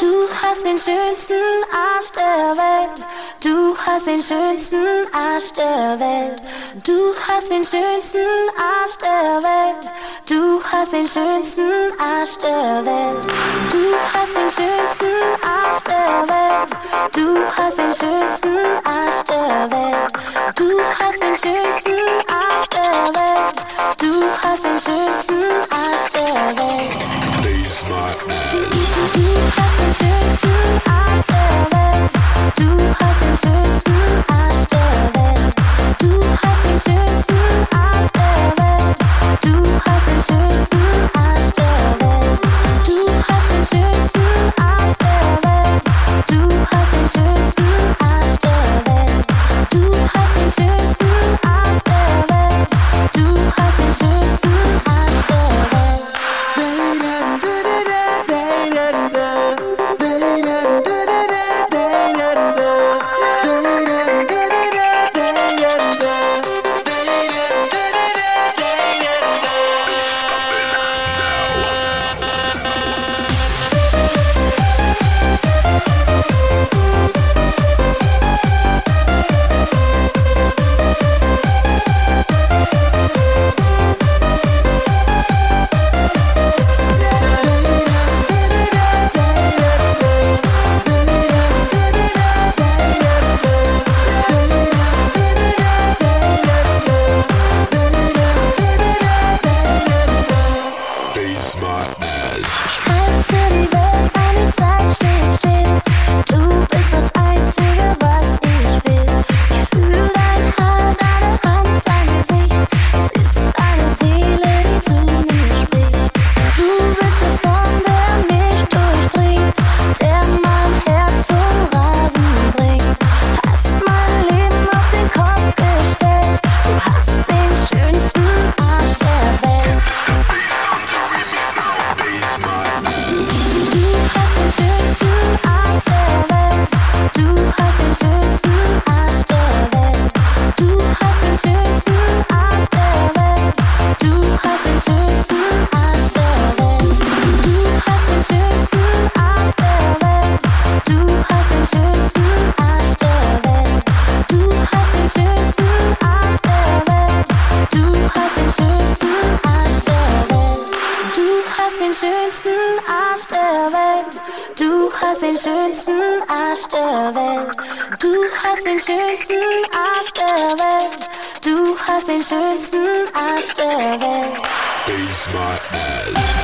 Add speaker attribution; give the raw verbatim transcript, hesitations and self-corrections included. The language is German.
Speaker 1: Du hast den schönsten Arsch der Welt. Du hast den schönsten Arsch der Welt. Du hast den schönsten Arsch der Welt. Du hast den schönsten Arsch der Welt. Du hast den schönsten Arsch der Welt. Du hast den schönsten Arsch der Welt. Du hast den schönsten Arsch der Welt. Du hast den schönsten Arsch der Welt.
Speaker 2: Please my ass.
Speaker 1: Du hast den schönsten Arsch der Welt. Du hast den schönsten Arsch der Welt. Du hast den schönsten Arsch der Welt. Du hast den schönsten Arsch der Welt. Du hast den schönsten Arsch der Welt. Du hast den schönsten Arsch der Welt. Du hast den schönsten Arsch der Welt. Du hast den schönsten Arsch der Welt. Du hast den schönsten Arsch der Welt. Du hast den schönsten Arsch der Welt. Du hast den schönsten Arsch der Welt.
Speaker 2: Face my ass.